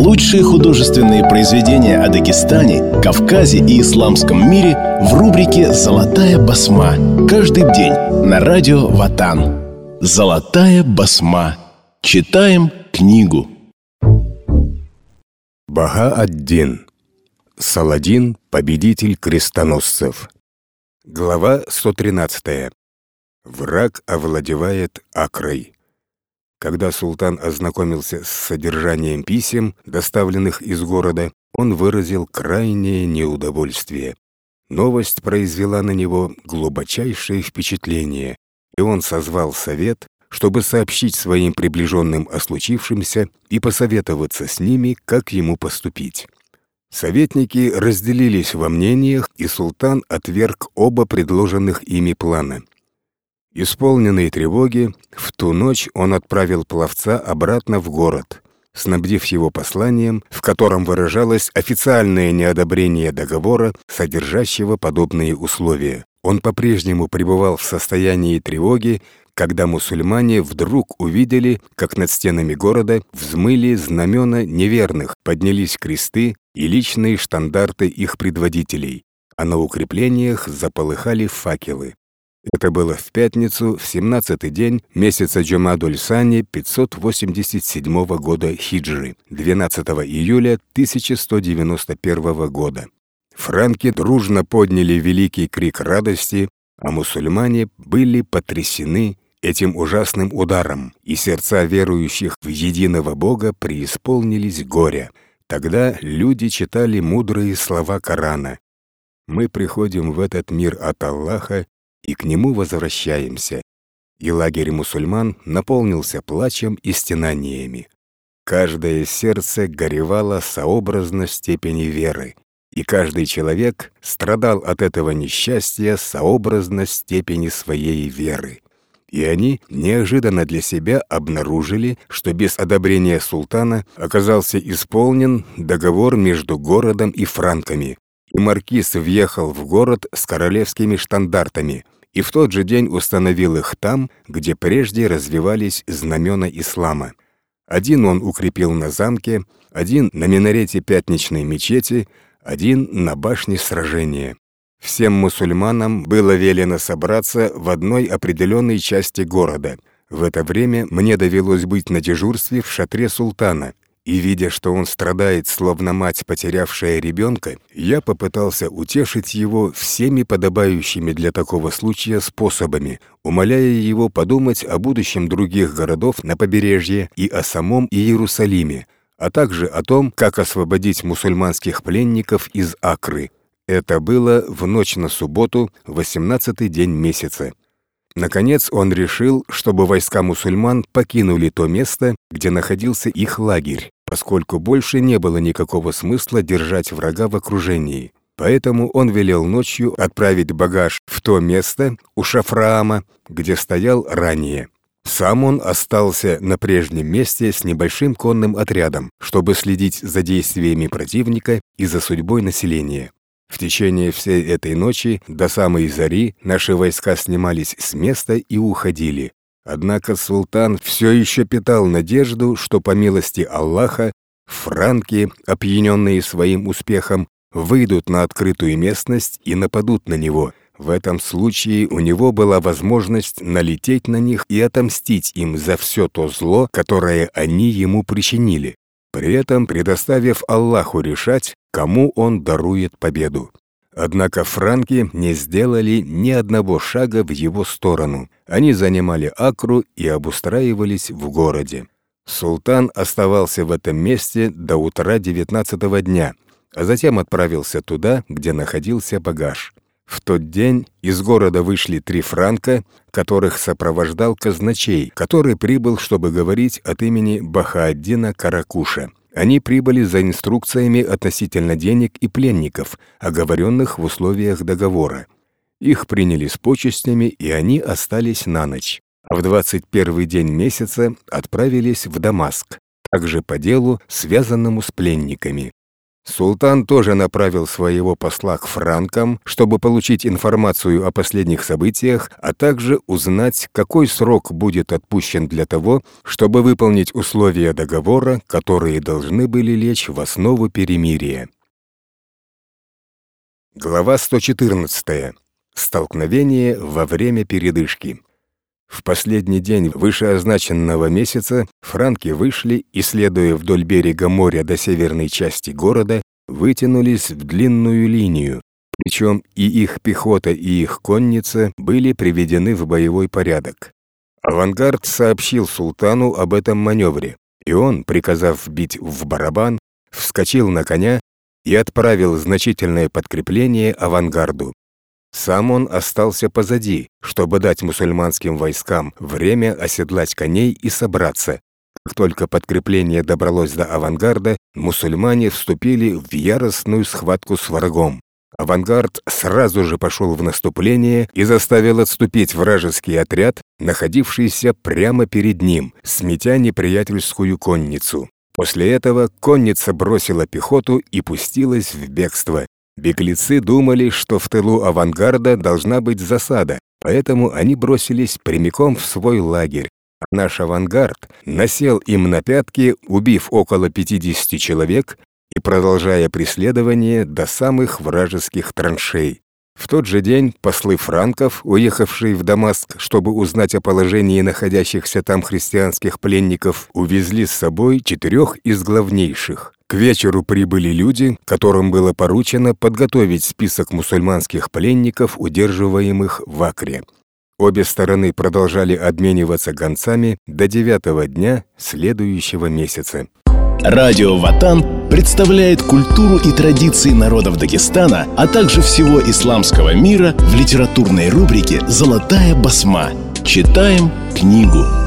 Лучшие художественные произведения о Дагестане, Кавказе и исламском мире в рубрике «Золотая басма». Каждый день на радио Ватан. «Золотая басма». Читаем книгу. Баха-ад-Дин. Саладин, победитель крестоносцев. Глава 113. Враг овладевает Акрой. Когда султан ознакомился с содержанием писем, доставленных из города, он выразил крайнее неудовольствие. Новость произвела на него глубочайшее впечатление, и он созвал совет, чтобы сообщить своим приближенным о случившемся и посоветоваться с ними, как ему поступить. Советники разделились во мнениях, и султан отверг оба предложенных ими плана. Исполненный тревоги, в ту ночь он отправил пловца обратно в город, снабдив его посланием, в котором выражалось официальное неодобрение договора, содержащего подобные условия. Он по-прежнему пребывал в состоянии тревоги, когда мусульмане вдруг увидели, как над стенами города взмыли знамена неверных, поднялись кресты и личные штандарты их предводителей, а на укреплениях заполыхали факелы. Это было в пятницу, в 17-й день месяца Джумадуль-Сани 587 года хиджры, 12 июля 1191 года. Франки дружно подняли великий крик радости, а мусульмане были потрясены этим ужасным ударом, и сердца верующих в единого Бога преисполнились горя. Тогда люди читали мудрые слова Корана: «Мы приходим в этот мир от Аллаха и к нему возвращаемся». И лагерь мусульман наполнился плачем и стенаниями. Каждое сердце горевало сообразно степени веры, и каждый человек страдал от этого несчастья сообразно степени своей веры. И они неожиданно для себя обнаружили, что без одобрения султана оказался исполнен договор между городом и франками, и маркиз въехал в город с королевскими штандартами и в тот же день установил их там, где прежде развивались знамена ислама. Один он укрепил на замке, один на минарете пятничной мечети, один на башне сражения. Всем мусульманам было велено собраться в одной определенной части города. В это время мне довелось быть на дежурстве в шатре султана, и, видя, что он страдает, словно мать, потерявшая ребенка, я попытался утешить его всеми подобающими для такого случая способами, умоляя его подумать о будущем других городов на побережье и о самом Иерусалиме, а также о том, как освободить мусульманских пленников из Акры. Это было в ночь на субботу, 18-й день месяца. Наконец он решил, чтобы войска мусульман покинули то место, где находился их лагерь, поскольку больше не было никакого смысла держать врага в окружении. Поэтому он велел ночью отправить багаж в то место у Шафраама, где стоял ранее. Сам он остался на прежнем месте с небольшим конным отрядом, чтобы следить за действиями противника и за судьбой населения. В течение всей этой ночи до самой зари наши войска снимались с места и уходили. Однако султан все еще питал надежду, что по милости Аллаха франки, опьяненные своим успехом, выйдут на открытую местность и нападут на него. В этом случае у него была возможность налететь на них и отомстить им за все то зло, которое они ему причинили, при этом предоставив Аллаху решать, кому он дарует победу. Однако франки не сделали ни одного шага в его сторону. Они занимали Акру и обустраивались в городе. Султан оставался в этом месте до утра 19-го дня, а затем отправился туда, где находился багаж. В тот день из города вышли 3 франка, которых сопровождал казначей, который прибыл, чтобы говорить от имени Баха-ад-Дина Каракуша. Они прибыли за инструкциями относительно денег и пленников, оговоренных в условиях договора. Их приняли с почестями, и они остались на ночь. А в 21-й день месяца отправились в Дамаск, также по делу, связанному с пленниками. Султан тоже направил своего посла к франкам, чтобы получить информацию о последних событиях, а также узнать, какой срок будет отпущен для того, чтобы выполнить условия договора, которые должны были лечь в основу перемирия. Глава 114. Столкновение во время передышки. В последний день вышеозначенного месяца франки вышли и, следуя вдоль берега моря до северной части города, вытянулись в длинную линию, причем и их пехота, и их конница были приведены в боевой порядок. Авангард сообщил султану об этом маневре, и он, приказав бить в барабан, вскочил на коня и отправил значительное подкрепление авангарду. Сам он остался позади, чтобы дать мусульманским войскам время оседлать коней и собраться. Как только подкрепление добралось до авангарда, мусульмане вступили в яростную схватку с врагом. Авангард сразу же пошел в наступление и заставил отступить вражеский отряд, находившийся прямо перед ним, сметя неприятельскую конницу. После этого конница бросила пехоту и пустилась в бегство. Беглецы думали, что в тылу авангарда должна быть засада, поэтому они бросились прямиком в свой лагерь. А наш авангард насел им на пятки, убив около 50 человек и продолжая преследование до самых вражеских траншей. В тот же день послы франков, уехавшие в Дамаск, чтобы узнать о положении находящихся там христианских пленников, увезли с собой 4 из главнейших. К вечеру прибыли люди, которым было поручено подготовить список мусульманских пленников, удерживаемых в Акре. Обе стороны продолжали обмениваться гонцами до 9-го дня следующего месяца. Радио Ватан представляет культуру и традиции народов Дагестана, а также всего исламского мира в литературной рубрике «Золотая басма». Читаем книгу.